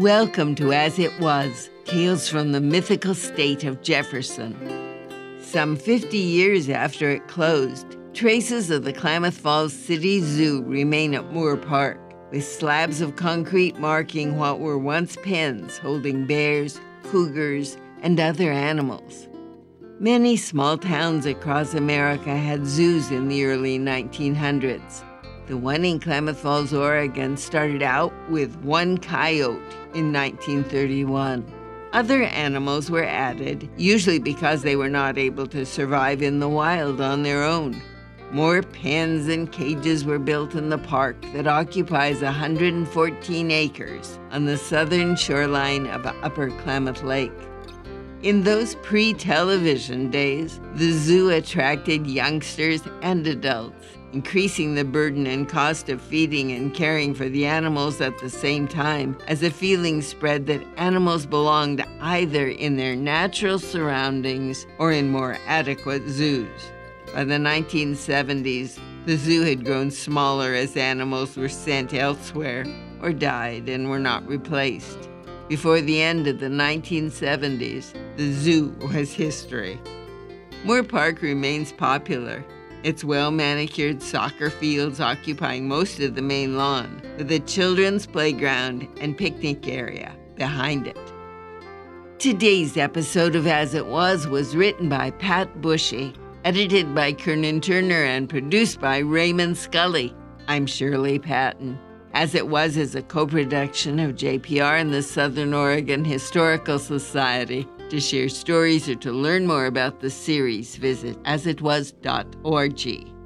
Welcome to As It Was, Tales from the Mythical State of Jefferson. Some 50 years after it closed, traces of the Klamath Falls City Zoo remain at Moore Park, with slabs of concrete marking what were once pens holding bears, cougars, and other animals. Many small towns across America had zoos in the early 1900s. The one in Klamath Falls, Oregon started out with one coyote in 1931. Other animals were added, usually because they were not able to survive in the wild on their own. More pens and cages were built in the park that occupies 114 acres on the southern shoreline of Upper Klamath Lake. In those pre-television days, the zoo attracted youngsters and adults, increasing the burden and cost of feeding and caring for the animals at the same time, as a feeling spread that animals belonged either in their natural surroundings or in more adequate zoos. By the 1970s, the zoo had grown smaller as animals were sent elsewhere or died and were not replaced. Before the end of the 1970s, the zoo was history. Moore Park remains popular, its well-manicured soccer fields occupying most of the main lawn, with a children's playground and picnic area behind it. Today's episode of As It Was written by Pat Bushy, edited by Kernan Turner, and produced by Raymond Scully. I'm Shirley Patton. As It Was is a co-production of JPR and the Southern Oregon Historical Society. To share stories or to learn more about the series, visit asitwas.org.